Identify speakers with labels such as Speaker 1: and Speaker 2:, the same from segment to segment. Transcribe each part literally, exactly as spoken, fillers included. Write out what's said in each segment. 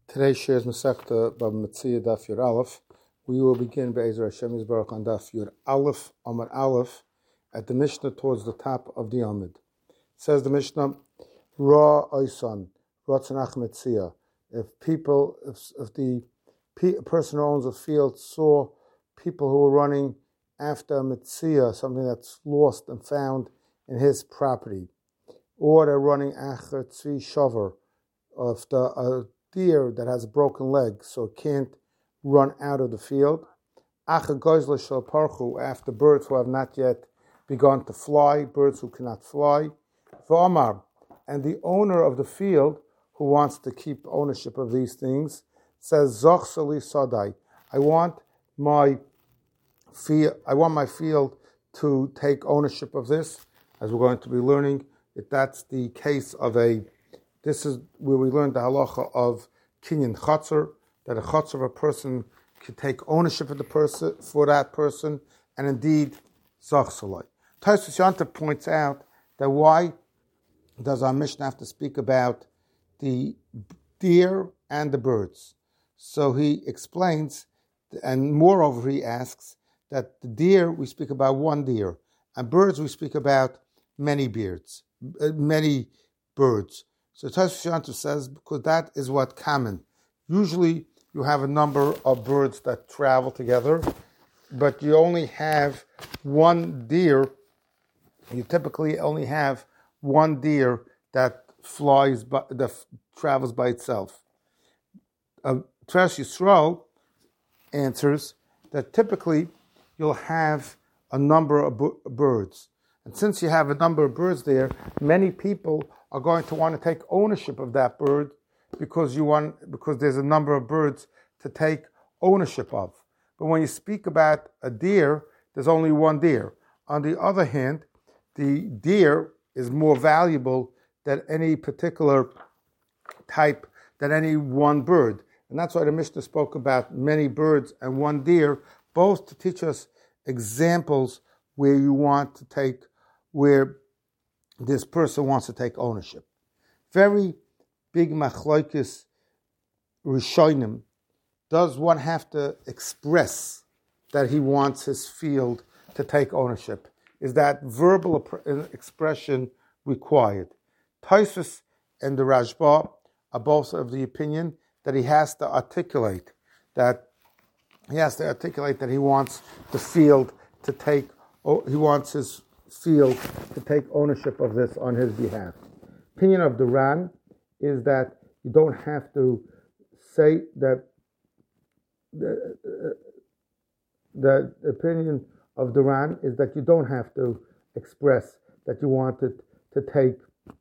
Speaker 1: Today shares Masechta Baba Metzia Daf Yud Aleph. We will begin Be'ezer Hashem Yisbarach on Daf Yud Aleph, Amud Aleph, at the Mishnah towards the top of the Amud. Says the Mishnah, Ra Oisan, Ratzanach Metzia. If people, if, if the pe- person who owns a field saw people who were running after a Metzia, something that's lost and found in his property, or they're running Acher Tzvi Shover, of the uh, deer that has a broken leg, so it can't run out of the field. After birds who have not yet begun to fly, birds who cannot fly. And the owner of the field, who wants to keep ownership of these things, says, Sadai, I want my field, I want my field to take ownership of this, as we're going to be learning. If that's the case of a This is where we learned the halacha of kinyan chatzar, that a chatzar of a person could take ownership of the person for that person, and indeed zach salai. Tosfos Yontif points out that why does our Mishnah have to speak about the deer and the birds? So he explains, and moreover he asks, that the deer we speak about one deer, and birds we speak about many birds, many birds. So Tosfos Yontif says, because that is what common. Usually you have a number of birds that travel together, but you only have one deer. You typically only have one deer that flies, by, that travels by itself. Uh, Tosfos Yisrael answers that typically you'll have a number of b- birds. And since you have a number of birds there, many people are going to want to take ownership of that bird because you want because there's a number of birds to take ownership of. But when you speak about a deer, there's only one deer. On the other hand, the deer is more valuable than any particular type, than any one bird. And that's why the Mishnah spoke about many birds and one deer, both to teach us examples where you want to take, where this person wants to take ownership. Very big machlokes rishonim. Does one have to express that he wants his field to take ownership? Is that verbal expression required? Tosfos and the Rashba are both of the opinion that he has to articulate that he has to articulate that he wants the field to take. He wants his field to take ownership of this on his behalf. Opinion of the Ran is that you don't have to say that. The, uh, the opinion of the Ran is that you don't have to express that you want it to take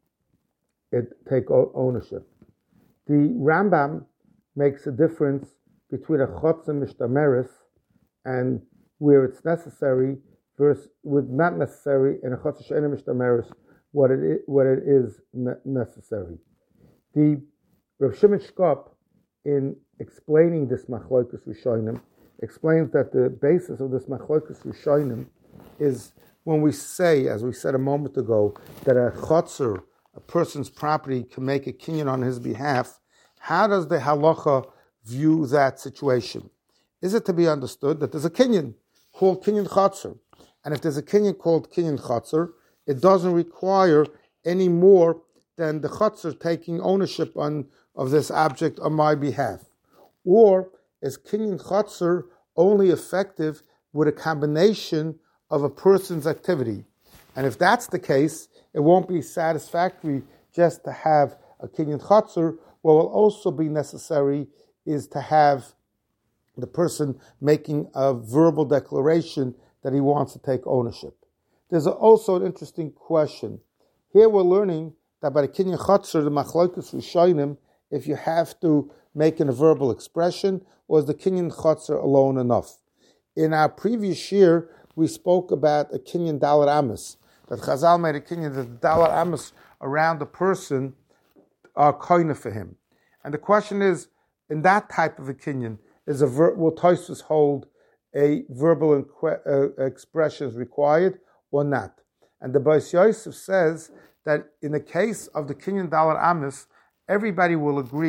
Speaker 1: it take ownership. The Rambam makes a difference between a chotzer mishtameres and where it's necessary versus with not necessary in a chotzer she'ena mishtameres what it is, what it is necessary. The Rav Shimon Shkop, in explaining this machlokes rishonim, explains that the basis of this machlokes rishonim is when we say, as we said a moment ago, that a chotzer, a person's property, can make a kinyan on his behalf. How does the halacha view that situation? Is it to be understood that there's a kinyan called kinyan chotzer, and if there's a kinyan called kinyan chotzer, it doesn't require any more than the chotzer taking ownership on of this object on my behalf? Or is kinyan chotzer only effective with a combination of a person's activity? And if that's the case, it won't be satisfactory just to have a kinyan chotzer. What will also be necessary is to have the person making a verbal declaration that he wants to take ownership. There's also an interesting question. Here we're learning that by the kinyan chotzer, the machlokes rishonim, if you have to make a verbal expression, or is the kinyan chotzer alone enough? In our previous year, we spoke about a kinyan dalar amos, that Chazal made a kinyan that the dalar amos around the person are koine for him. And the question is, in that type of a kinyan, is a ver- will Tosfos hold a verbal inque- uh, expression is required or not? And the Beis Yosef says that in the case of the kinyan dalar amos, everybody will agree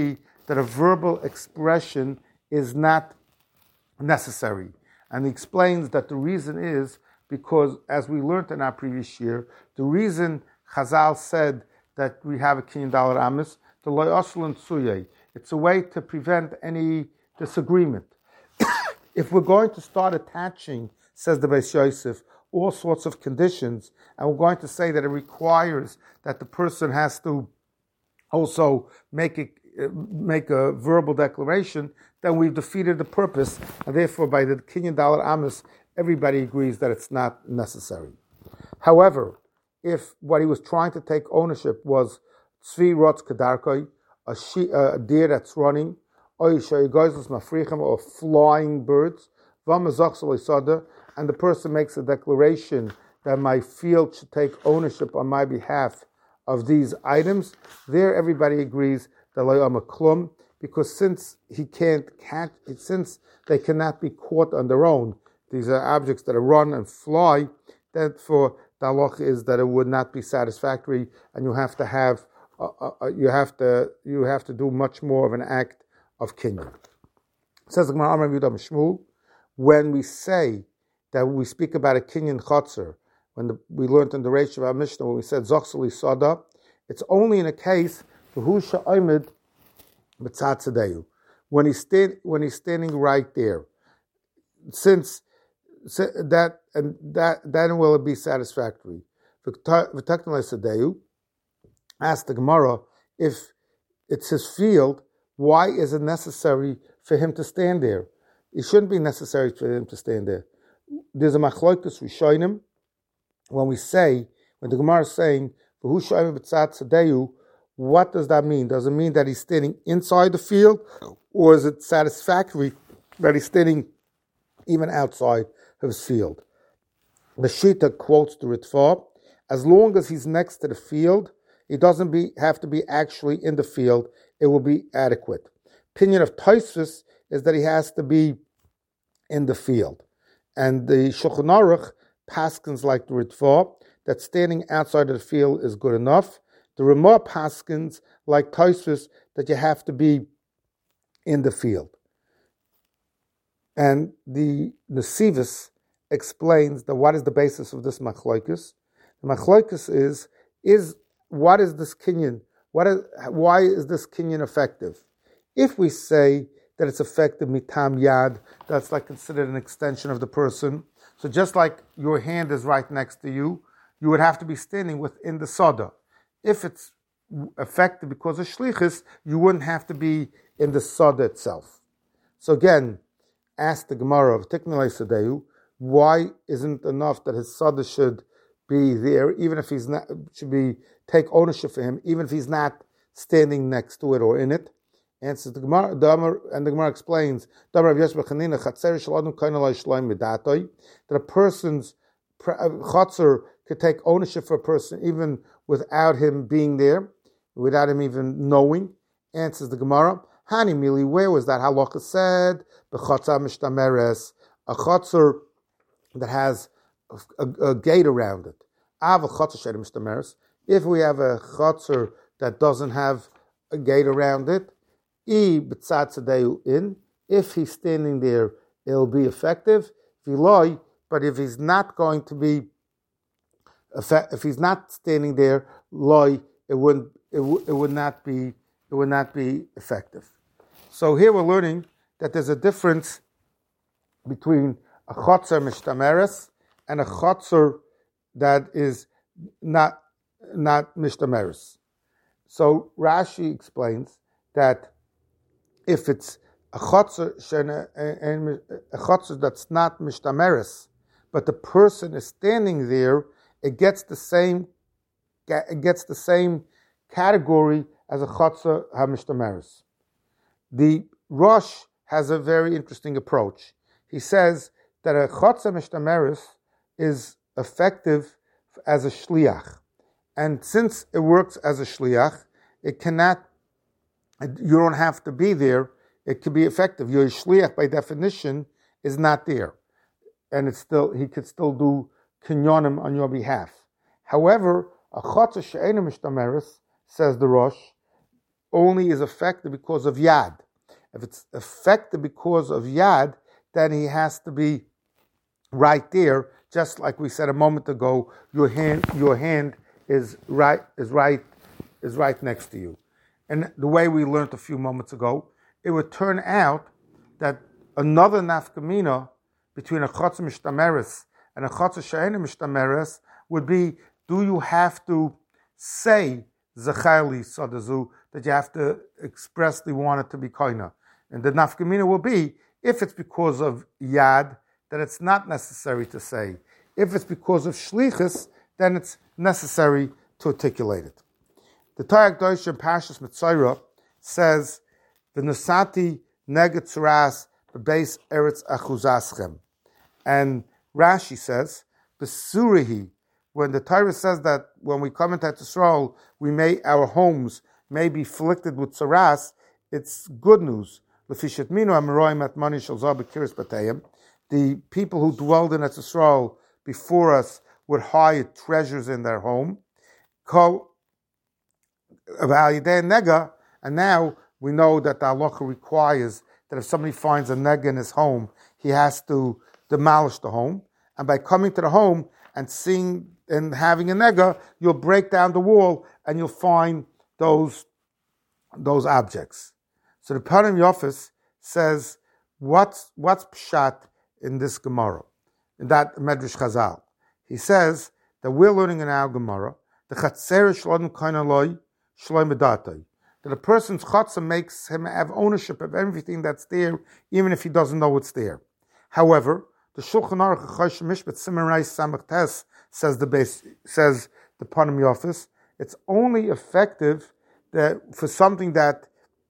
Speaker 1: that a verbal expression is not necessary. And he explains that the reason is because, as we learned in our previous year, the reason Chazal said that we have a kinyan dalar amis, the loy oslan suyay, it's a way to prevent any disagreement. If we're going to start attaching, says the Beis Yosef, all sorts of conditions, and we're going to say that it requires that the person has to also make a, make a verbal declaration, then we've defeated the purpose, and therefore by the kinyan dalar amis, everybody agrees that it's not necessary. However, if what he was trying to take ownership was tzvi rotz kedarkoi, a, she, a deer that's running, or or flying birds, and the person makes a declaration that my field should take ownership on my behalf of these items, there everybody agrees that lo yama klum, because since he can't catch, since they cannot be caught on their own, these are objects that run and fly, therefore the halacha is that it would not be satisfactory, and you have to have, uh, uh, you have to, you have to do much more of an act of kinyan. Says the Gemara, Amar Yudam Shmuel, when we say that we speak about a kinyan chotzer, when the, we learned in the Reish of our Mishnah, when we said zochseli sada, it's only in a case who sha'omed b'tzad tzedeu, when he's stand, when he's standing right there, since that and that then will it be satisfactory. Ask the Gemara, if it's his field, why is it necessary for him to stand there? It shouldn't be necessary for him to stand there. There's a machlokes rishonim when we say, when the Gemara is saying, what does that mean? Does it mean that he's standing inside the field, or is it satisfactory that he's standing even outside of his field? The Shita quotes the Ritva, as long as he's next to the field, he doesn't be, have to be actually in the field, it will be adequate. Opinion of Tosfos is that he has to be in the field. And the Shulchan Aruch paskins like the Ritva, that standing outside of the field is good enough. The Ramah paskins like Tosfos, that you have to be in the field. And the Nesivos explains that what is the basis of this machlokes. The machlokes is, is what is this kinyan? What is, why is this kinyan effective? If we say that it's effective mitam yad, that's like considered an extension of the person. So just like your hand is right next to you, you would have to be standing within the soda. If it's effective because of shlichus, you wouldn't have to be in the soda itself. So again, ask the Gemara of Tiknalei Sadeu, why isn't enough that his soda should be there, even if he's not, should be, take ownership for him, even if he's not standing next to it or in it? Answers the Gemara, and the Gemara explains that a person's chotzer could take ownership for a person even without him being there, without him even knowing. Answers the Gemara, Hani Mili, where was that halacha said? B'chotzer mishtameres, a chotzer that has a, a, a gate around it. Av a chotzer shed mishtameres. If we have a chotzer that doesn't have a gate around it, I b'tzad tzedeu in. If he's standing there, it'll be effective. V'loi, but if he's not going to be, if he's not standing there, loi, it wouldn't, it, w- it would not be, it would not be effective. So here we're learning that there's a difference between a chotzer mishtameres and a chotzer that is not not mishtameres. So Rashi explains that if it's a chotzer, a chotzer that's not mishtameres, but the person is standing there, it gets the same, it gets the same category as a chotzer hamishtameres. The Rosh has a very interesting approach. He says that a chotzer mishtameres is effective as a shliach, and since it works as a shliach, it cannot. You don't have to be there. It could be effective. Your shliach, by definition, is not there, and it's still he could still do kinyonim on your behalf. However, a chotzer she'einu mishtameres, says the Rosh, only is affected because of yad. If it's affected because of yad, then he has to be right there, just like we said a moment ago. Your hand, your hand is right, is right, is right next to you. And the way we learned a few moments ago, it would turn out that another nafkamina between a chotz mishtameres and a chotz she'ena mishtameres would be: do you have to say zechayli sadazu, that you have to expressly want it to be koina? And the nafkamina will be, if it's because of yad, then it's not necessary to say. If it's because of shlichus, then it's necessary to articulate it. The Torah Kedosh in Parshas Mitzorah says, "V'nasati neget tzuras b'beis eretz achuzaschem," and Rashi says, "B'surihi." When the Torah says that when we come into Yisrael, we may our homes may be afflicted with tzuras, it's good news. L'fishet minu amaroim at mani shel zah b'kiris batayim. The people who dwelled in Yisrael before us would hide treasures in their home. Nega, and now we know that the halacha requires that if somebody finds a nega in his home, he has to demolish the home. And by coming to the home and seeing and having a nega, you'll break down the wall and you'll find those, those objects. So the Panim Yofis says, what's, what's pshat in this Gemara, in that Medrash Chazal? He says that we're learning in our Gemara, the Chatzer Shlom Kainaloi Shlom Medatoi, that a person's chatzah makes him have ownership of everything that's there, even if he doesn't know it's there. However, the Shulchan Aruch Chosh Mishpat Siman Reis Samach Tes says the base says the Panim Yofis, it's only effective that for something that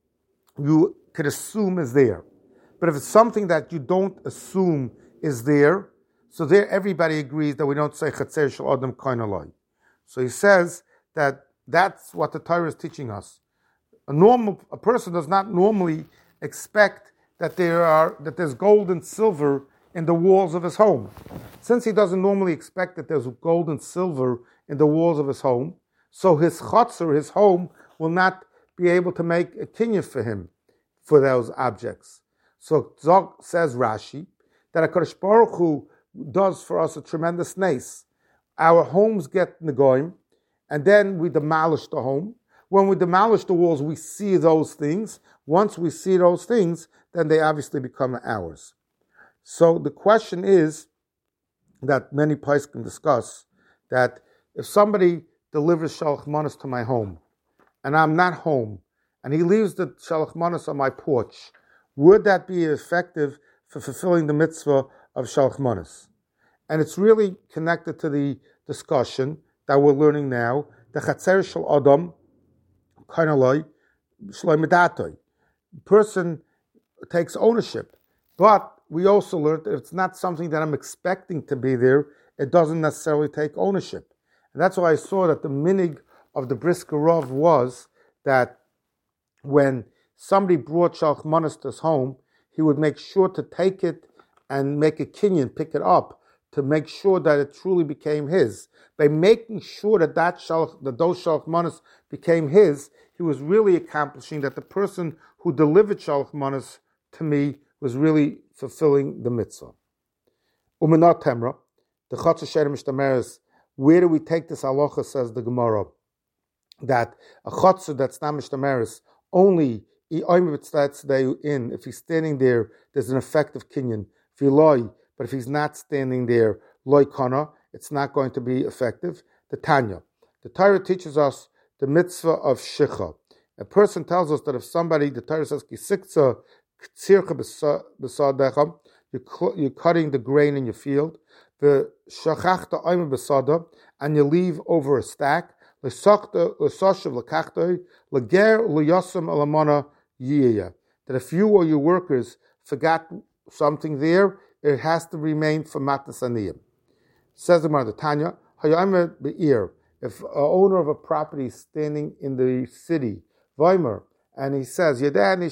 Speaker 1: you could assume is there. But if it's something that you don't assume is there, so there everybody agrees that we don't say Chatzer Shel Adam Kainaloi. So he says that that's what the Torah is teaching us. A normal a person does not normally expect that there are that there's gold and silver in the walls of his home. Since he doesn't normally expect that there's gold and silver in the walls of his home, so his chotzer, his home, will not be able to make a kinyan for him for those objects. So Zog says Rashi that HaKadosh Baruch Hu does for us a tremendous nace. Our homes get negoim, and then we demolish the home. When we demolish the walls, we see those things. Once we see those things, then they obviously become ours. So the question is that many poskim can discuss, that if somebody delivers shalach manos to my home, and I'm not home, and he leaves the shalach manos on my porch, would that be effective for fulfilling the mitzvah of shalach manos? And it's really connected to the discussion that we're learning now, the Chatzer Shel Adam Kainaloi Shlom Medatoi. The person takes ownership, but we also learned that it's not something that I'm expecting to be there. It doesn't necessarily take ownership. And that's why I saw that the minig of the Brisker Rov was that when somebody brought shalach manos to his home, he would make sure to take it and make a kinyan, pick it up, to make sure that it truly became his. By making sure that that shalach, that those shalach manos became his, he was really accomplishing that the person who delivered shalach manos to me was really fulfilling the mitzvah. Umanat Temra, the Chatzer She'ena Mishtameres, where do we take this halacha, says the Gemara, that a Chatzer that's not Mishtameres, only in, if he's standing there, there's an effective kinyan. If he loy, but if he's not standing there, loy kana, it's not going to be effective. The Tanya. The Torah teaches us the mitzvah of shicha. A person tells us that if somebody, the Torah says, kisikza you're cutting the grain in your field, the shachachta oim besada, and you leave over a stack, that if you or your workers forgot something there, it has to remain for matas aniyim. Says the Gemara, Tanya, if an owner of a property is standing in the city, Weimer, and he says,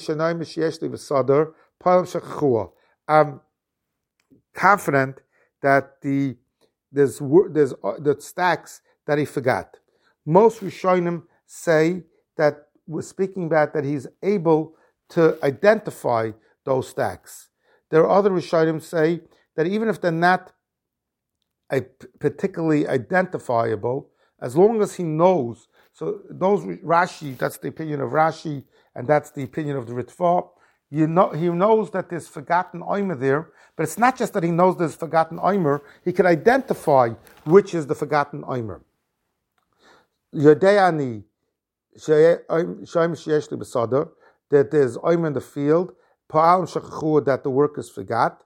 Speaker 1: I'm confident that the there's there's the stacks that he forgot. Most Rishonim say that was speaking about that he's able to identify those stacks. There are other Rishonim say that even if they're not a particularly identifiable, as long as he knows, so those Rashi, that's the opinion of Rashi, and that's the opinion of the Ritva, you know, he knows that there's forgotten Omer there, but it's not just that he knows there's forgotten Omer, he can identify which is the forgotten Omer. Yodeani, that there's Omer in the field, that the workers forgot,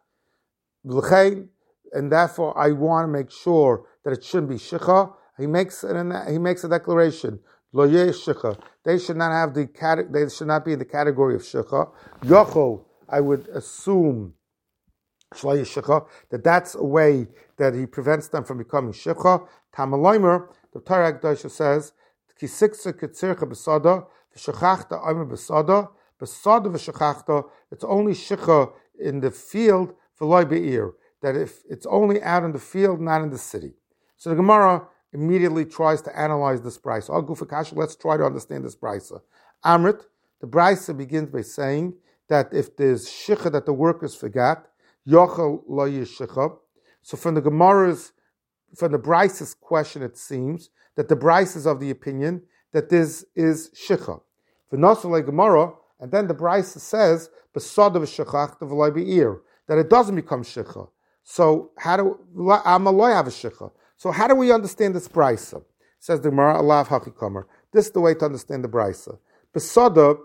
Speaker 1: and therefore I want to make sure that it shouldn't be shicha. He makes an, he makes a declaration. Lo shicha. They should not have the they should not be in the category of shicha. Yochol, I would assume, shicha, that that's a way that he prevents them from becoming shicha. Tamaloimer, the Torah Kedosha says, Kisiksa kitzircha besada v'shachachta omer besada besada v'shachachta. It's only shicha in the field v'loy be'ir. That if it's only out in the field, not in the city. So the Gemara immediately tries to analyze this brisa. I'll go for kasha. Let's try to understand this brisa. Amrit, the brisa begins by saying that if there's shicha that the workers forgot, yochel lo yishicha. So from the Gemara's, from the brisa's question, it seems that the brisa is of the opinion that this is shicha. V'nosel Gemara, and then the brisa says besada v'shachach v'loy be'ir, that it doesn't become shicha. So how do Amaloy have a shicha? So how do we understand this brisa? Says the Gemara, Allah Hakikomer. This is the way to understand the brisa. Besada,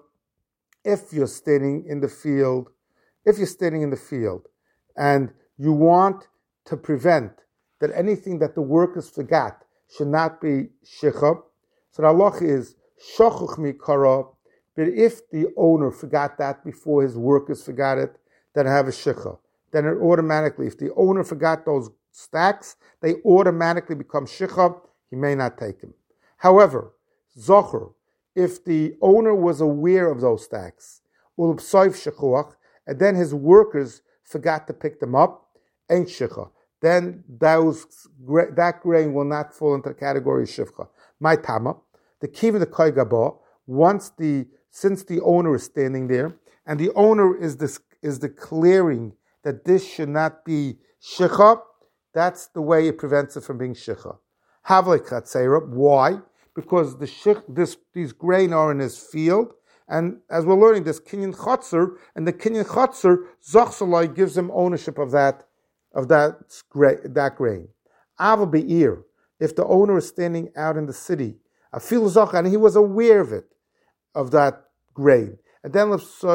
Speaker 1: if you're standing in the field, if you're standing in the field, and you want to prevent that anything that the workers forgot should not be shicha. So the halacha is shochuch mikara. But if the owner forgot that before his workers forgot it, then have a shicha. Then it automatically, if the owner forgot those stacks, they automatically become shicha. He may not take them. However, zocher, if the owner was aware of those stacks, ulpsoif shechuach, and then his workers forgot to pick them up, ain't shicha. Then those that grain will not fall into the category of shivcha. My tama, the kiva the koigaba, once the since the owner is standing there, and the owner is this is declaring that this should not be shicha, that's the way it prevents it from being shicha. Havle chatzera, why? Because the shich, this these grain are in his field, and as we're learning, this kinyan chotzer, and the kinyan chotzer zochsalai gives him ownership of that of that that grain. Ava be'ir, if the owner is standing out in the city, afil zoch, and he was aware of it, of that grain, and then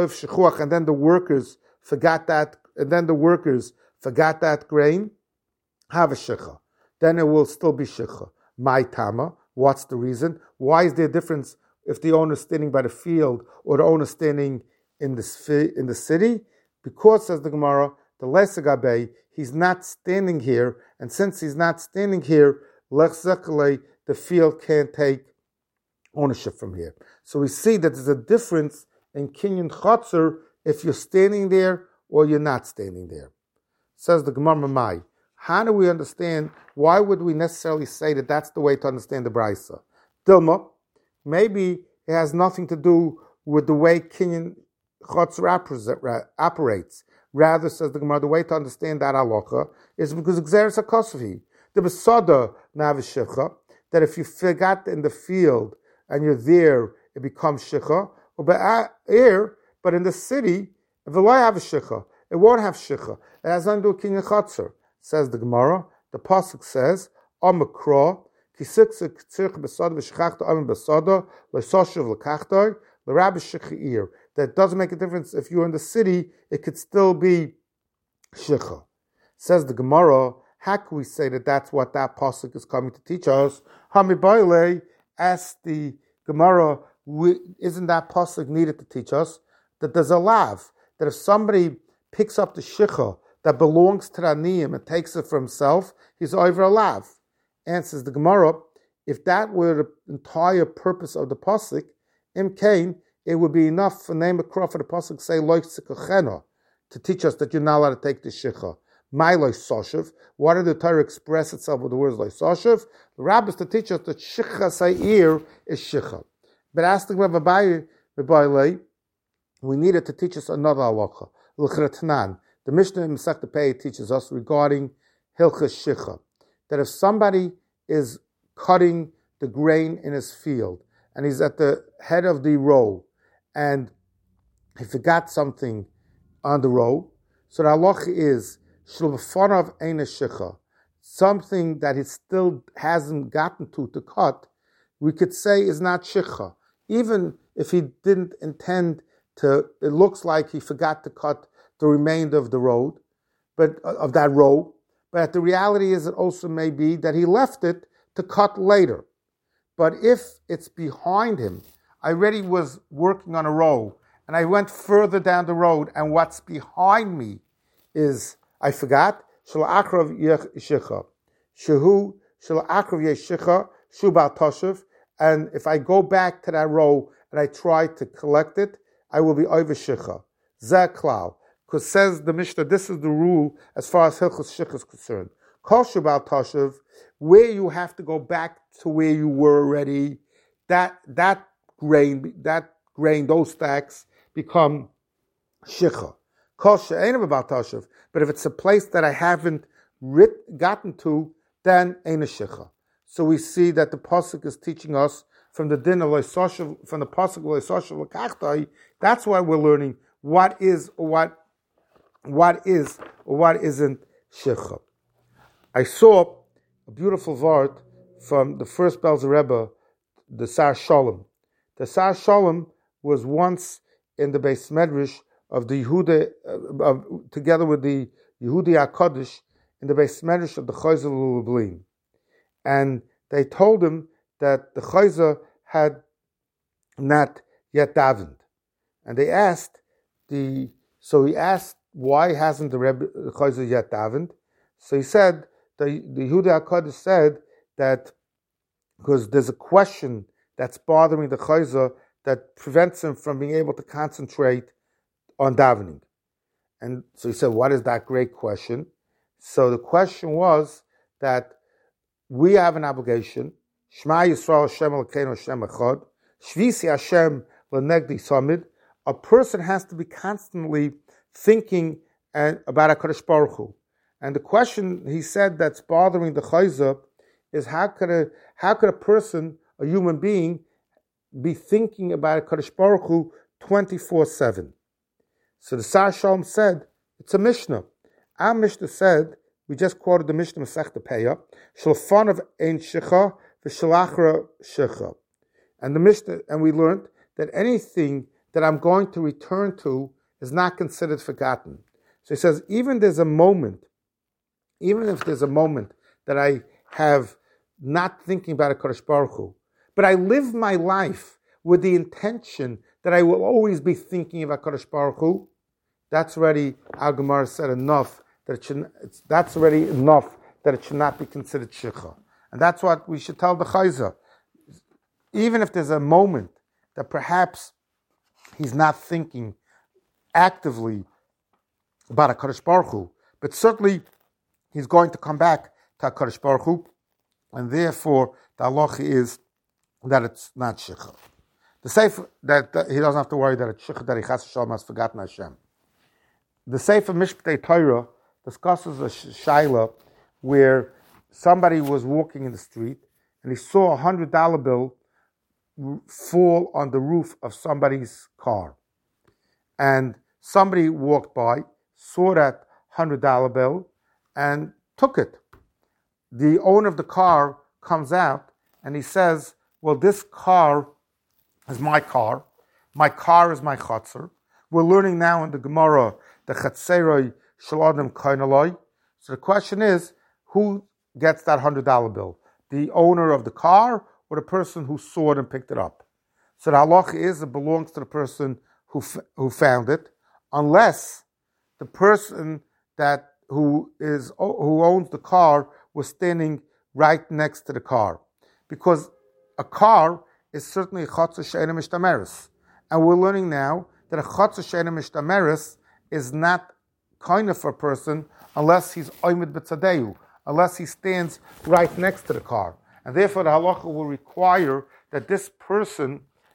Speaker 1: and then the workers forgot that, and then the workers forgot that grain, have a shicha. Then it will still be shicha. My tama. What's the reason? Why is there a difference if the owner is standing by the field or the owner is standing in the in the city? Because, says the Gemara, the lesagabe, he's not standing here, and since he's not standing here, lechzekale, the field can't take ownership from here. So we see that there's a difference in kinyan chotzer if you're standing there or you're not standing there. Says the Gemara Mamai. How do we understand, why would we necessarily say that that's the way to understand the brisa? Dilma, maybe it has nothing to do with the way kinyan chotzer operates. Rather, says the Gemara, the way to understand that halacha is because Xeris HaKosvi, the Besada Navishicha, that if you forgot in the field and you're there, it becomes Shicha, or air, but in the city, if it won't have a Shicha, it won't have Shicha. It has nothing to do with Kinyan Chotzer. Says the Gemara, the Pasuk says, Amakra, Kisiksa Ktsirch Besada V'Shechachta Amin Besada, L'Soshav L'Kachtoi, L'Rabbi Shechi'ir. That doesn't make a difference if you're in the city, it could still be Shicha. Says the Gemara, how can we say that that's what that pasuk is coming to teach us? Hamibayle, asks the Gemara, isn't that pasuk needed to teach us that there's a lav, that if somebody picks up the shicha that belongs to the aniyim and takes it for himself, he's over a lav. Answers the Gemara, if that were the entire purpose of the pasuk, im kain, it would be enough for name of for the pasuk say loich tzikachena to teach us that you're not allowed to take the shicha. My loich soshev. Why did the Torah express itself with the words loich soshev? The rabbis to teach us that shicha sa'ir is shicha. But asking Rav Abaye, we needed to teach us another halacha. The Mishnah in Masechta Pei teaches us regarding Hilchas Shicha, that if somebody is cutting the grain in his field and he's at the head of the row and he forgot something on the row, so the halacha is Shulvafanav Eina Shicha, something that he still hasn't gotten to to cut, we could say is not Shicha. Even if he didn't intend to, it looks like he forgot to cut the remainder of the road, but of that row. But the reality is it also may be that he left it to cut later. But if it's behind him, I already was working on a row, and I went further down the road, and what's behind me is, I forgot, Shel Akrav Yeshicha. Shehu Shel Akrav Yeshicha, Shubal Toshev, and if I go back to that row and I try to collect it, I will be over Shicha. Zeh Klal. Because says the Mishnah, this is the rule as far as Hilchos Shicha is concerned. Kol Shubal Toshev, where you have to go back to where you were already, that that grain, that grain, those stacks become Shicha. Kol She'ein B'Bal Toshev, but if it's a place that I haven't writ, gotten to, then ain't a Shicha. So we see that the pasuk is teaching us from the din of Leisoshev, from the pasuk of Leisoshev L'Kachtai. That's why we're learning what is or what what is or what isn't Shicha. I saw a beautiful vart from the first Belzer Rebbe, the Sar Shalom. The Sar Shalom was once in the Beis Medrash of the Yehuda, uh, uh, together with the Yehudi HaKadosh, in the Beis Medrash of the Chayzer Lublin. And they told him that the Chayzer had not yet davened. And they asked, the so he asked, why hasn't the Rebbe, the Chayzer yet davened? So he said, the, the Yehuda HaKadosh said that because there's a question that's bothering the Chayzer that prevents him from being able to concentrate on davening. And so he said, what is that great question? So the question was that we have an obligation, Shema Yisrael Hashem Elokeinu Hashem Echad, Shvisi Hashem L'negdi Samid. A person has to be constantly thinking and, about HaKadosh Baruch Hu. And the question he said that's bothering the Chayzer is how could a how could a person, a human being, be thinking about HaKadosh Baruch Hu twenty-four seven? So the Sar Shalom said, it's a Mishnah. Our Mishnah said, we just quoted the Mishnah Masechta Peah, Shalfanav Ein Shicha v'Shalachra Shicha. And the Mishnah, and we learned that anything that I'm going to return to is not considered forgotten. So he says, even there's a moment, even if there's a moment that I have not thinking about HaKadosh Baruch Hu, but I live my life with the intention that I will always be thinking of HaKadosh Baruch Hu, that's already, Al Gemara said, enough, that it should, it's, that's already enough that it should not be considered Shicha. And that's what we should tell the Chayzer. Even if there's a moment that perhaps he's not thinking actively about HaKadosh Baruch Hu, but certainly he's going to come back to HaKadosh Baruch Hu, and therefore the halacha is that it's not Shicha. The Sefer, that, that he doesn't have to worry that it's Shicha, that he Chas Shalom has forgotten Hashem. The Sefer Mishpatei Torah discusses a shaila where somebody was walking in the street and he saw a hundred dollar bill fall on the roof of somebody's car. And somebody walked by, saw that hundred dollar bill, and took it. The owner of the car comes out and he says, well, this car is my car. My car is my chutzner. We're learning now in the Gemara the Chatzeroi Shalom Kainaloi. So the question is, who gets that hundred dollar bill? The owner of the car or the person who saw it and picked it up? So the halacha is it belongs to the person who f- who found it, unless the person that who is who owns the car was standing right next to the car, because a car is certainly a chatzah she'eina mishtameres, and we're learning now that a chatzah she'eina mishtameres is not kind of for a person unless he's oimid b'tzadeu, unless he stands right next to the car. And therefore the halacha will require that this person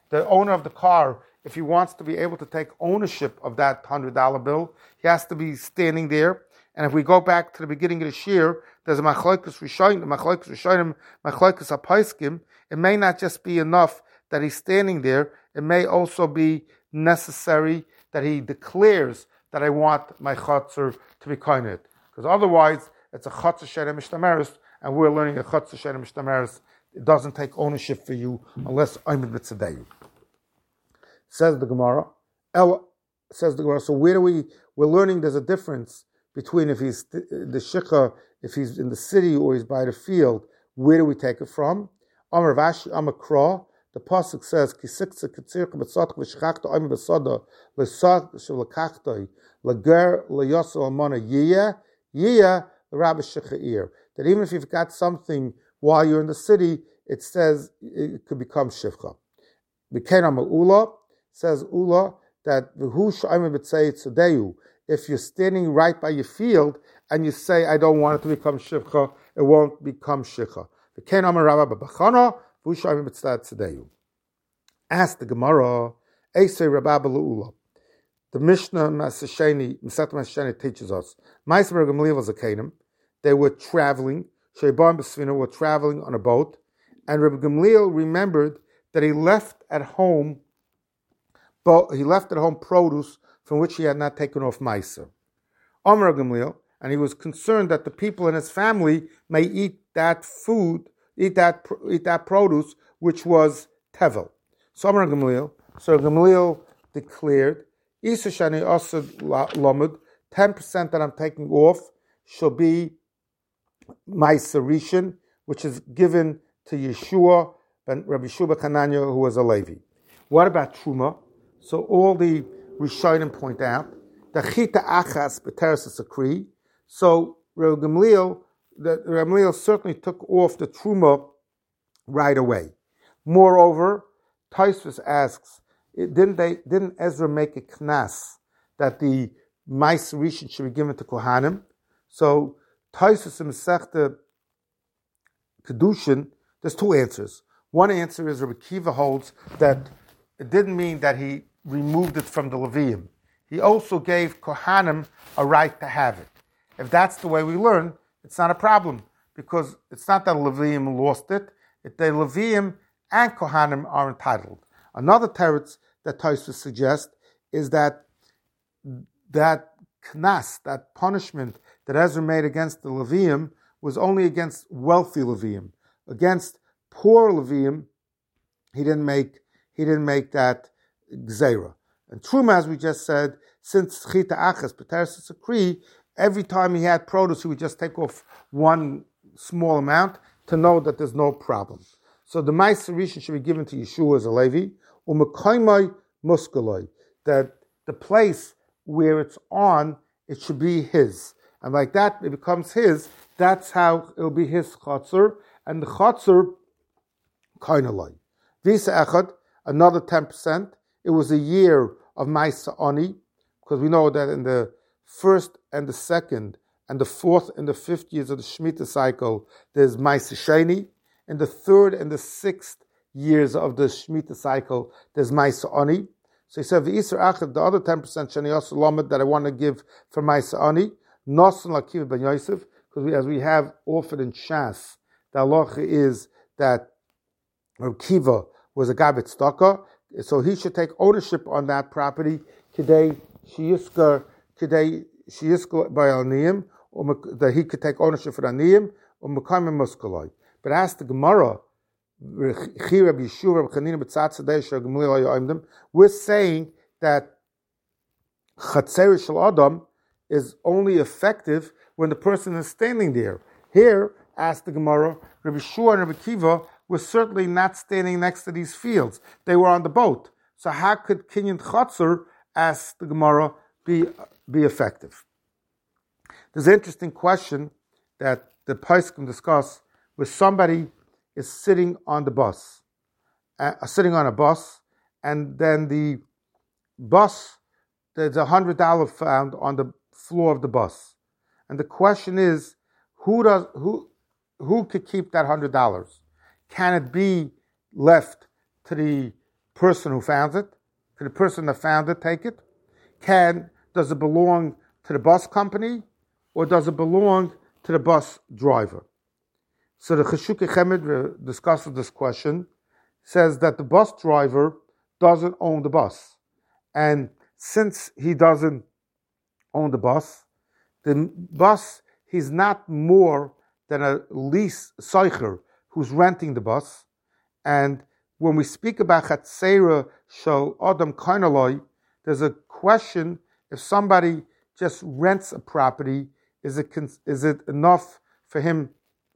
Speaker 1: the owner of the car, if he wants to be able to take ownership of that one hundred dollar bill, he has to be standing there. And if we go back to the beginning of the shir, there's a machlokes rishonim, machlokes rishonim, machlokes hapaiskim. It may not just be enough that he's standing there. It may also be necessary that he declares that I want my chutzner to be koined. Because otherwise, it's a chutzner sherem mishtameres, and we're learning a chutzner sherem mishtameres. It doesn't take ownership for you unless oimid b'tzedeyu. Says the Gemara. El, says the Gemara. So where do we? We're learning there's a difference between if he's the shikha, if he's in the city or he's by the field. Where do we take it from? Amar Vashi, Amar Kra. The pasuk says, "Kisiksa kitzircha b'tzadch v'shchachta oimid b'sada l'sad shelakachtoi lager l'yosel amana yiyah yiyah l'rabbi shechair." That even if you've got something while you're in the city, it says it could become shivcha. B'kenam Ula says Ula that v'hu sh'ayim b'tzei tzedeyu. If you're standing right by your field and you say, I don't want it to become shivcha, it won't become shivcha. B'kenam Rabba b'bachana v'hu sh'ayim b'tzei tzedeyu. Ask the Gemara, Eisei Rabba b'Ula. The Mishnah Masasheni, Masat Masasheni teaches us. Ma'aser Gamliel was a Canaan. They were traveling. Sheiban B'Svina were traveling on a boat, and Rabbi Gamliel remembered that he left at home, but he left at home produce from which he had not taken off Ma'aser. Amar Gamliel, and he was concerned that the people in his family may eat that food, eat that eat that produce, which was tevel. So Amar Gamliel, so Gamliel declared, Isa Shani Asad Lamed, ten percent that I'm taking off shall be Ma'aser Rishon, which is given to Yeshua and Rabbi Shua Hananya, who was a Levi. What about Truma? So all the Rishonim point out the Chita Achas B'Teres Sakri. So Rabbi Gamliel, the Rabbi Gamliel certainly took off the Truma right away. Moreover, Tosfos asks, didn't they? Didn't Ezra make a knas that the Ma'aser Rishon should be given to Kohanim? So Tosfos in Masechta Kedushin, there's two answers. One answer is Rabbi Kiva holds that it didn't mean that he removed it from the Levium. He also gave Kohanim a right to have it. If that's the way we learn, it's not a problem, because it's not that Levium lost it. It the Levium and Kohanim are entitled. Another teretz that Tosfos suggests is that that knas, that punishment that Ezra made against the Levium, was only against wealthy Levium. Against poor Levium, he didn't make he didn't make that gzeira. And Truma, as we just said, since Chita Achas B'Teres Sakri, every time he had produce, he would just take off one small amount to know that there's no problem. So the Ma'aser Rishon should be given to Yeshua as a Levi, u'mekoymai muskaloi, that the place where it's on, it should be his. And like that, it becomes his. That's how it'll be his chotzer. And the chotzer, kainaloi. Visa echad, another ten percent. It was a year of Ma'aser Ani, because we know that in the first and the second, and the fourth and the fifth years of the Shemitah cycle, there's Ma'aser Sheni. In the third and the sixth years of the Shemitah cycle, there's Ma'aser Ani. So he said, V'Isr Achad, the other ten percent Shani Yosef Lamed that I want to give for Ma'aser Ani, Nosan Lakiv ben Yosef, because we, as we have offered in Shas, the halacha is that Reb Kiva was a Gabet Staka, so he should take ownership on that property, Kidei Shiyiska, Kidei Shiyiska by Aniyim, that he could take ownership for Aniyim, or Mekamim Muskaloi. But as the Gemara, we're saying that Chatzer Shel Adam is only effective when the person is standing there. Here, asked the Gemara, Rabbi Shua and Rabbi Kiva were certainly not standing next to these fields. They were on the boat. So how could Kinyan Chatzer, asked the Gemara, be, be effective? There's an interesting question that the Poskim discuss, where somebody is sitting on the bus, uh, sitting on a bus, and then the bus, there's a hundred dollar found on the floor of the bus, and the question is, who does who who could keep that hundred dollars? Can it be left to the person who found it? Can the person that found it take it? Can does it belong to the bus company, or does it belong to the bus driver? So the Cheshukei Chemid discusses this question, says that the bus driver doesn't own the bus. And since he doesn't own the bus, the bus, he's not more than a lease soicher who's renting the bus. And when we speak about Chatzera Shel Adam Kainaloi, there's a question, if somebody just rents a property, is it is it enough for him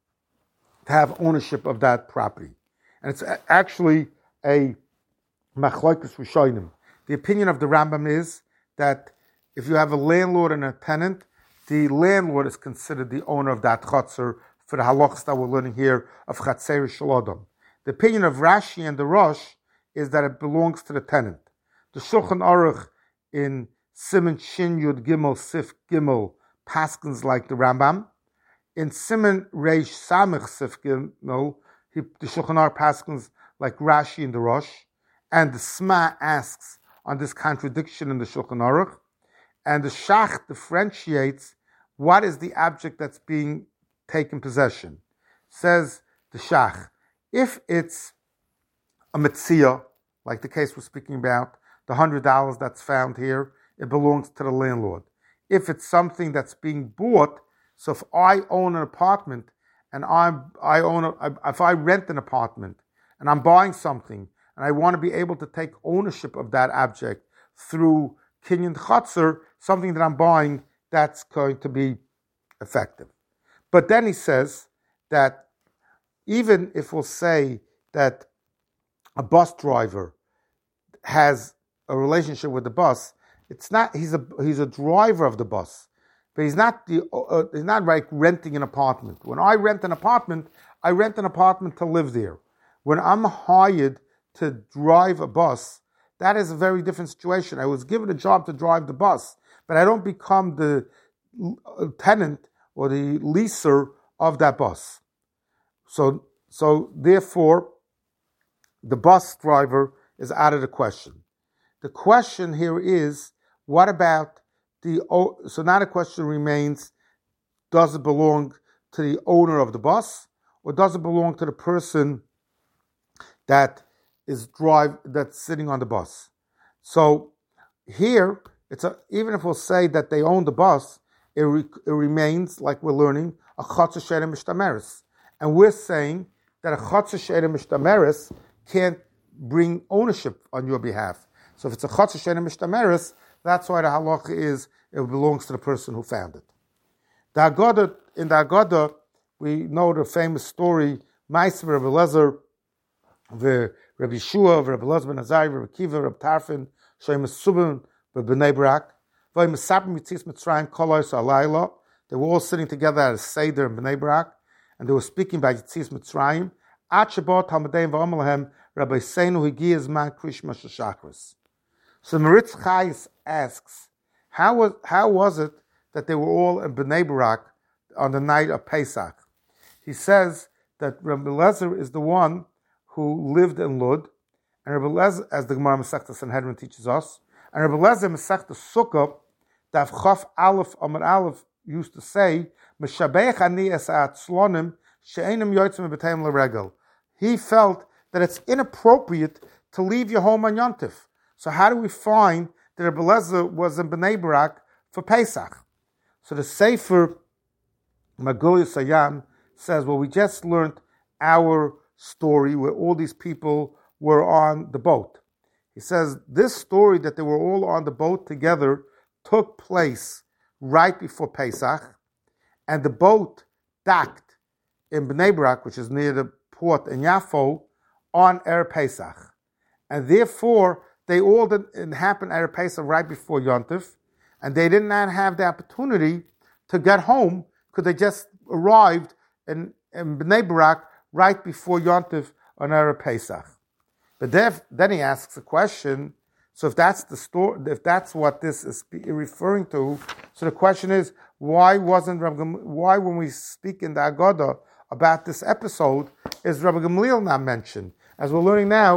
Speaker 1: to have ownership of that property? And it's actually a machlokes rishonim. The opinion of the Rambam is that if you have a landlord and a tenant, the landlord is considered the owner of that chotzer for the halachas that we're learning here of Chatzera Shel Adam. The opinion of Rashi and the Rosh is that it belongs to the tenant. The Shulchan Aruch in Siman Shin Yud Gimel Sif Gimel paskins like the Rambam. In Siman Reish Samech Sif Gimel, he, the Shulchan Aruch paskins like Rashi and the Rosh. And the Sma asks on this contradiction in the Shulchan Aruch. And the Shach differentiates what is the object that's being taken possession. Says the Shach, if it's a metzia, like the case we're speaking about, the hundred dollars that's found here, it belongs to the landlord. If it's something that's being bought, so if I own an apartment and I'm, I own a, if I rent an apartment and I'm buying something and I want to be able to take ownership of that object through Kinyan Chatzar, something that I'm buying, that's going to be effective. But then he says that even if we'll say that a bus driver has a relationship with the bus, it's not, he's a he's a driver of the bus, but he's not the uh, he's not like renting an apartment. When I rent an apartment, I rent an apartment to live there. When I'm hired to drive a bus, that is a very different situation. I was given a job to drive the bus, but I don't become the tenant or the leaser of that bus. So, so therefore, the bus driver is out of the question. The question here is, what about the, so now the question remains, does it belong to the owner of the bus, or does it belong to the person that is drive, that's sitting on the bus? So here, it's a, even if we'll say that they own the bus, it, re, it remains, like we're learning, a chotzer she'eina mishtameres. And we're saying that a chotzer she'eina mishtameres can't bring ownership on your behalf. So if it's a chotzer she'eina mishtameres, that's why the halacha is it belongs to the person who found it. The Agada, in the Agada, we know the famous story, Ma'aser Rabbi Elazar, the Rabbi Yeshua, Rabbi Elazar ben Azariah, Rabbi Kiva, Rabbi Tarfon, Shem Subin, B'nei Barak, V'im Mesapim Yitzis Mitzrayim Kolos Alayla. They were all sitting together at a Seder in B'nei Barak, and they were speaking by Yitzis Mitzrayim. At Shabbat Talmudeim v'Amalahem Rabbi Seinu Higi Zman Krishma Shachris. So Meritz Chayes asks, how was how was it that they were all in B'nei Barak on the night of Pesach? He says that Rabbi Elazar is the one who lived in Lud, and Rabbi Elazar, as the Gemara Masechta Sanhedrin teaches us, and Rabbi Elazar Masechta Sukkah, Daf Chaf Aleph Amar Aleph used to say, Meshabeich ani es ha'atzlonim she'enim yotzim b'teim l'regel. He felt that it's inappropriate to leave your home on Yontif. So how do we find that Rabbi Elazar was in B'nei Barak for Pesach? So the Sefer Magul Sayam says, well, we just learned our story where all these people were on the boat. He says this story that they were all on the boat together took place right before Pesach, and the boat docked in B'nei Barak, which is near the port in Yafo, on Erev Pesach. And therefore, they all did, it happened Erev Pesach right before Yontif, and they did not have the opportunity to get home because they just arrived in, in B'nei Barak right before Yontif on Erev Pesach. But then, then he asks a question, so if that's the story, if that's what this is referring to, so the question is, why wasn't Rabbi Gamliel, why when we speak in the Agada about this episode, is Rabbi Gamliel not mentioned? As we're learning now,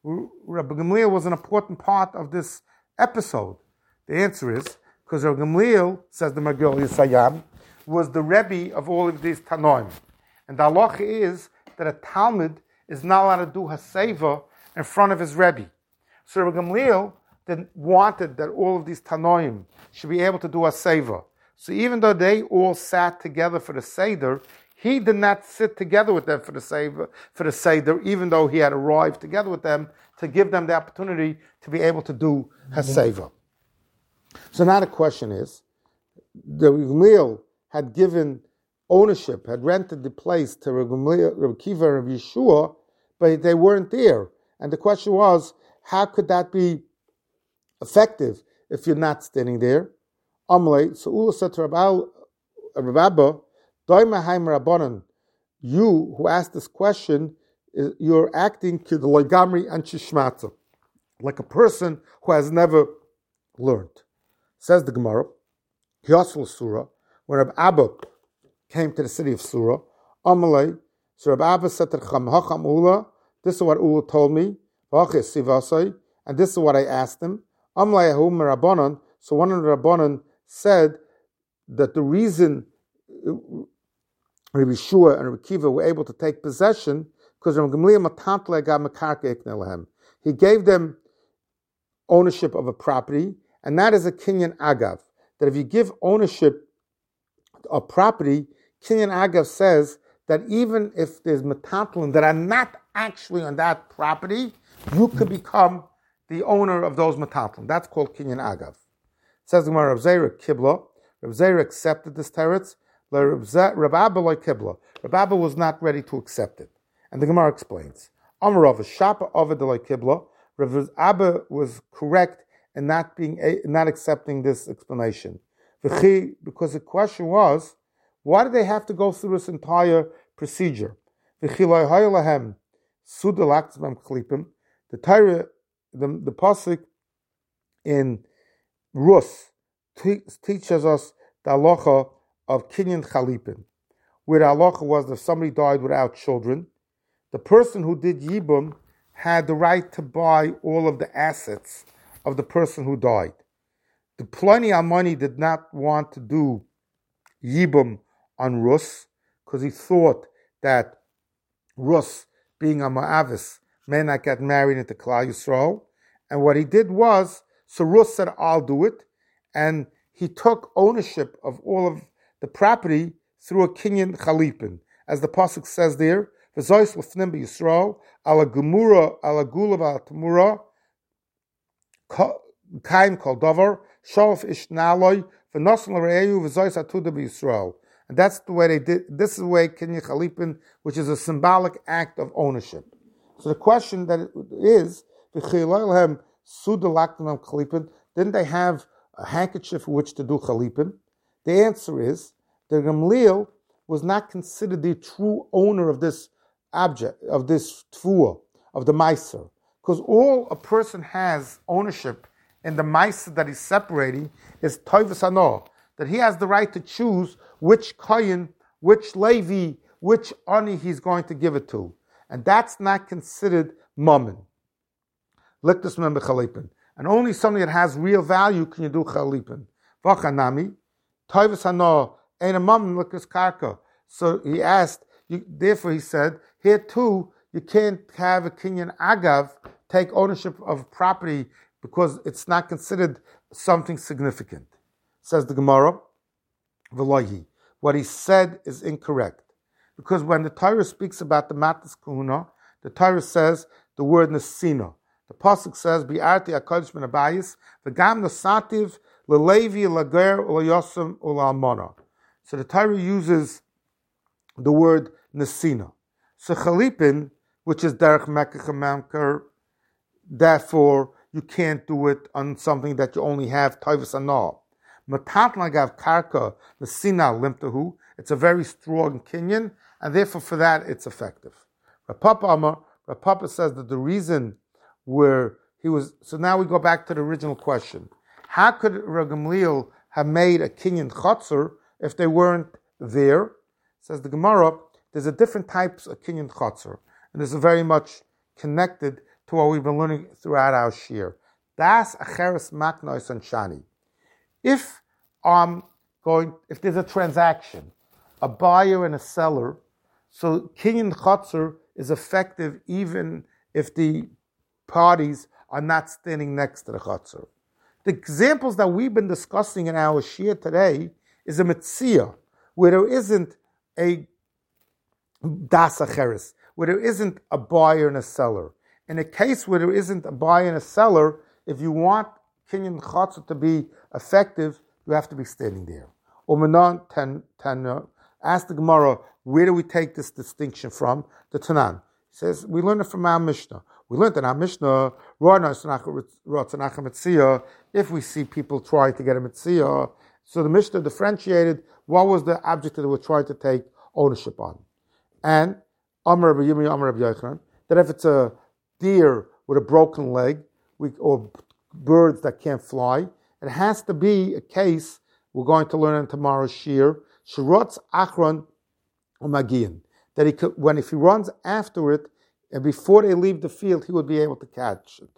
Speaker 1: Rabbi Gamliel was an important part of this episode? The answer is because Rabbi Gamliel, says the Megillah Yisayam, was the Rebbe of all of these Tanoim. And the halacha is that a Talmud is not allowed to do Haseva in front of his Rebbe. So Rabbi Gamliel then wanted that all of these Tanoim should be able to do Haseva. So even though they all sat together for the Seder, he did not sit together with them for the Seder, for the Seder, even though he had arrived together with them to give them the opportunity to be able to do Haseva. So now the question is, the Gamliel had given ownership, had rented the place to Rabbi Kiva and Rabbi Yeshua, but they weren't there. And the question was, how could that be effective if you're not standing there? Amalei, so Ula said to Rabbi Abba, Doimaheim Rabbanan, you who asked this question, you're acting k'd'loigamri and shishmata, like a person who has never learned. Says the Gemara, Kiyosful Surah, when Rabbi Abba came to the city of Surah, Amalei, so Rabbi Abba said to Chacham, Hacham Ula, this is what Ula told me, and this is what I asked him. Amalei Ahum Rabbanan, so one of the Rabbanan said that the reason Rabbi Yeshua and Rabbi Kiva were able to take possession because he gave them ownership of a property, and that is a kinyan agav. That if you give ownership of property, kinyan agav says that even if there's metatlan that are not actually on that property, you could become the owner of those metatlan. That's called kinyan agav. It says the Gemara, Rav Zera Kibla. Rav Zera accepted this teretz. Rav Abba like Kibla. Rav Abba was not ready to accept it. And the Gemara explains. Amarav, Shapa Avad like Kibla. Rav Abba was correct in not being not accepting this explanation. Because the question was, why did they have to go through this entire procedure? The Torah, the, the pasuk in Rus teaches us the halacha of kinyan chalipin, where the halacha was that if somebody died without children, the person who did yibum had the right to buy all of the assets of the person who died. The Pliny Almani did not want to do yibum on Rus because he thought that Rus, being a Ma'avis, may not get married into Klal Yisrael. And what he did was, so Rus said, I'll do it. And he took ownership of all of the property through a kinyan chalipin. As the pasuk says there, V'zois l'fnim b'Yisrael, ala gemura, ala gulav, ala tamura, kaim kol davar, shalaf ishnaloi, v'nosan l're'eyu, v'zois atuda b'Yisrael. And that's the way they did, this is the way kinyan chalipin, which is a symbolic act of ownership. So the question that it is, v'chilayilhem suda lakdamam chalipin, didn't they have a handkerchief for which to do chalipin? The answer is that Gamliel was not considered the true owner of this object, of this tfuah, of the meiser. Because all a person has ownership in the meiser that he's separating is toivus hanor, that he has the right to choose which kohen, which Levi, which ani he's going to give it to. And that's not considered mammon. Liktus mem b'chalipin. And only something that has real value can you do chalipin. V'chanami, toivus hanor, ain't a mammon liktus karka. So he asked, you, therefore he said, here too, you can't have a kinyan agav take ownership of property because it's not considered something significant. Says the Gemara, V'lohi. What he said is incorrect. Because when the Torah speaks about the matas kahuna, the Torah says the word nesina. The pasuk says, "Bi'arti hakadosh ben abayis v'gam nasativ lelevi lager ulayosem ulalmona." So the Torah uses the word nesina. So chalipin, which is derech mekach mamker, therefore you can't do it on something that you only have toivus anah. Matat lagav karka nesina limtahu. It's a very strong kinyan, and therefore for that it's effective. Rav Papa Amar, Rav Papa says that the reason where he was, so now we go back to the original question. How could Rav Gamliel have made a kinyan chotzer if they weren't there? Says the Gemara, there's a different types of kinyan chotzer, and this is very much connected to to what we've been learning throughout our shir. Das acheres maknois and shani. If um going, if there's a transaction, a buyer and a seller, so kinyan chotzer is effective even if the parties are not standing next to the chotzer. The examples that we've been discussing in our shir today is a metzia, where there isn't a das acheres, where there isn't a buyer and a seller. In a case where there isn't a buyer and a seller, if you want kinyan chotzer to be effective, you have to be standing there. Umanon ten ten. Ask the Gemara, where do we take this distinction from? The Tanan. He says, we learned it from our Mishnah. We learned in our Mishnah, if we see people trying to get a Mitziyah, so the Mishnah differentiated what was the object that they were trying to take ownership on. And Amar Rabbi Yirmiyah, Amar Rabbi Yochanan, that if it's a deer with a broken leg, we, or birds that can't fly, it has to be a case, we're going to learn in tomorrow's shir, Shirotz Achron Umagian, that he could, when if he runs after it, and before they leave the field, he would be able to catch it.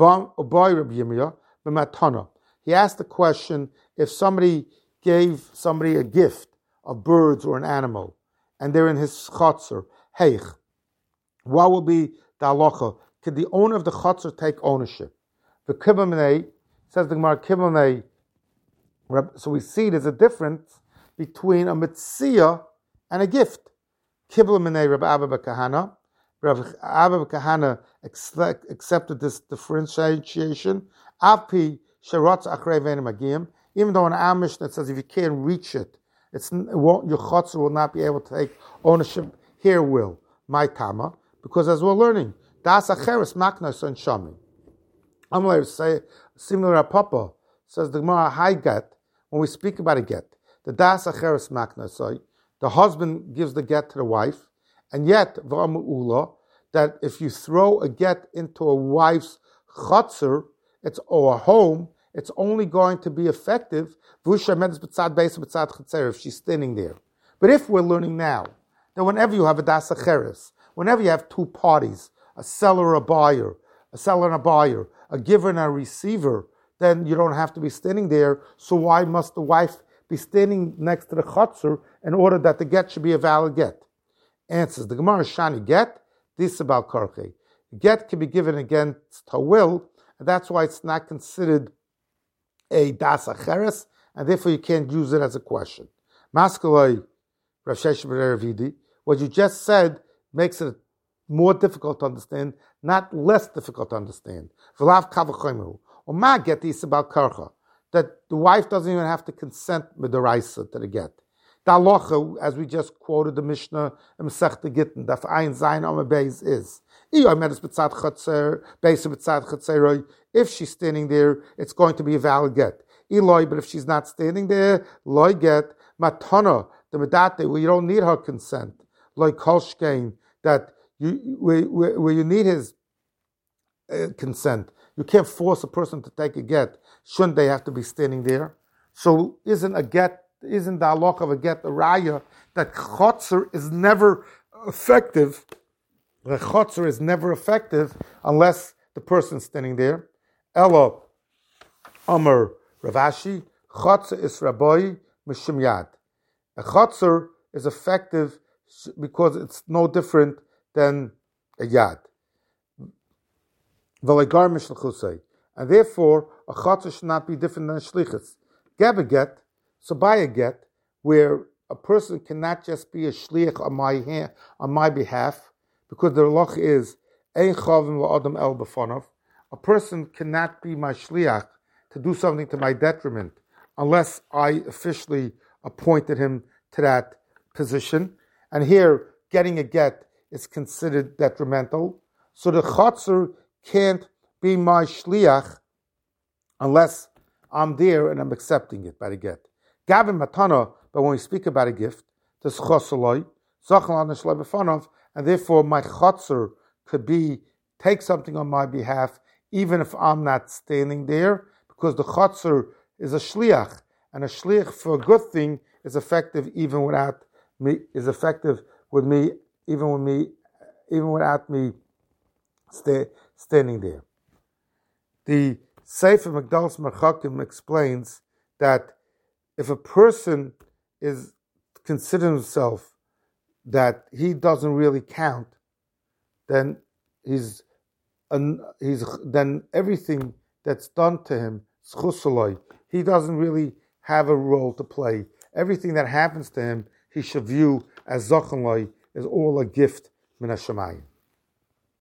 Speaker 1: He asked the question, if somebody gave somebody a gift of birds or an animal, and they're in his chotzer, hey, what will be the halacha? Could the owner of the chotzer take ownership? The kibbaminei, says the Gemara, kibbaminei, so we see there's a difference between a mitzia and a gift. Kibla minei Rabbi Abba Kahana. Rabbi Abba Kahana accepted this differentiation. Api sherotz achrei ve'enim magiyim. Even though in our Mishnah it says if you can't reach it, it's it won't, your chotzer will not be able to take ownership. Here will my tama, because as we're learning, das acheres maknas and shami. I'm going to say similar to Papa says the Gemara high get when we speak about a get. The das acheres maknasai, the husband gives the get to the wife, and yet v'amu'ula, that if you throw a get into a wife's chotzer, it's or a home, it's only going to be effective if she's standing there. But if we're learning now that whenever you have a das acheres, whenever you have two parties, a seller or a buyer, a seller and a buyer, a giver and a receiver, then you don't have to be standing there. So why must the wife be standing next to the chotzer in order that the get should be a valid get? Answers the Gemara Shani get this about karche. Get can be given against her will, and that's why it's not considered a das acheres, and therefore you can't use it as a question. Maskaloi Rav Sheshet ben Ravidi, what you just said makes it more difficult to understand, not less difficult to understand. V'lav kavachomu. Or ma get this about karcha, that the wife doesn't even have to consent with the raisa to the get. The halacha, as we just quoted the Mishnah in Masechta Gittin, daf ayin zayin amar beis is, if she's standing there, it's going to be a valid get. Eloi, but if she's not standing there, loy get matana the medate, where you don't need her consent, loy kolshkein, that you where, where, where you need his uh, consent. You can't force a person to take a get. Shouldn't they have to be standing there? So isn't a get, isn't the halach of a get a raya that chotzer is never effective? The chotzer is never effective unless the person's standing there. Elo Amar Ravashi, chotzer is rabbi mishum yad. A chotzer is effective because it's no different than a yad. And therefore, a chotzer should not be different than a shlichus. Geb a get, so buy a get, where a person cannot just be a shliach on my hand, on my behalf, because the halach is ein chavim la'adam el b'fanav. A person cannot be my shliach to do something to my detriment unless I officially appointed him to that position. And here, getting a get is considered detrimental. So the chotzer can't be my shliach unless I'm there and I'm accepting it by the get. Gavin matana, but when we speak about a gift, there's chosoloi, and therefore my chotzer could be take something on my behalf even if I'm not standing there, because the chotzer is a shliach, and a shliach for a good thing is effective even without me, is effective with me, even with me, even without me stay, standing there. The Sefer Megdalas Merchakim explains that if a person is considering himself that he doesn't really count, then he's, he's then everything that's done to him, he doesn't really have a role to play. Everything that happens to him, he should view as Zachanloi, as all a gift min hashamayim.